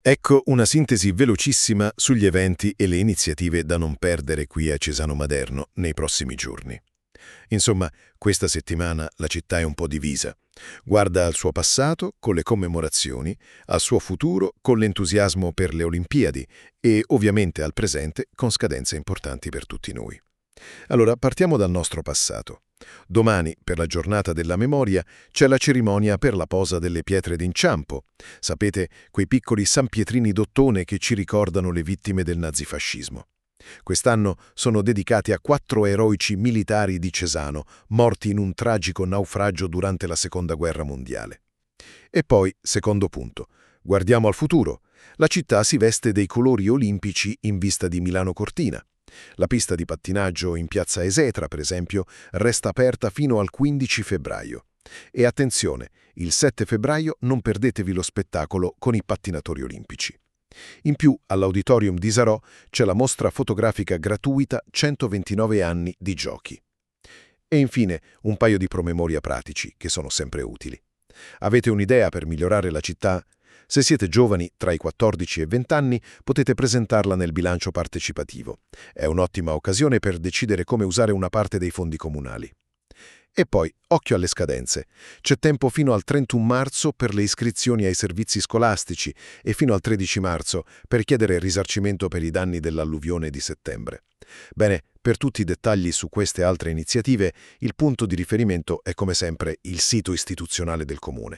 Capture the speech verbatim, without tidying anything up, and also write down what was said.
Ecco una sintesi velocissima sugli eventi e le iniziative da non perdere qui a Cesano Maderno nei prossimi giorni. Insomma, questa settimana la città è un po' divisa. Guarda al suo passato con le commemorazioni, al suo futuro con l'entusiasmo per le Olimpiadi e ovviamente al presente con scadenze importanti per tutti noi. Allora, partiamo dal nostro passato. Domani, per la giornata della memoria, c'è la cerimonia per la posa delle pietre d'inciampo. Sapete, quei piccoli sanpietrini d'ottone che ci ricordano le vittime del nazifascismo. Quest'anno sono dedicati a quattro eroici militari di Cesano, morti in un tragico naufragio durante la Seconda Guerra Mondiale. E poi, secondo punto, guardiamo al futuro. La città si veste dei colori olimpici in vista di Milano Cortina. La pista di pattinaggio in piazza Esetra, per esempio, resta aperta fino al quindici febbraio. E attenzione, il sette febbraio non perdetevi lo spettacolo con i pattinatori olimpici. In più, all'Auditorium di Sarò c'è la mostra fotografica gratuita centoventinove anni di giochi. E infine, un paio di promemoria pratici, che sono sempre utili. Avete un'idea per migliorare la città? Se siete giovani, tra i quattordici e i venti anni, potete presentarla nel bilancio partecipativo. È un'ottima occasione per decidere come usare una parte dei fondi comunali. E poi, occhio alle scadenze. C'è tempo fino al trentuno marzo per le iscrizioni ai servizi scolastici e fino al tredici marzo per chiedere risarcimento per i danni dell'alluvione di settembre. Bene, per tutti i dettagli su queste altre iniziative, il punto di riferimento è come sempre il sito istituzionale del Comune.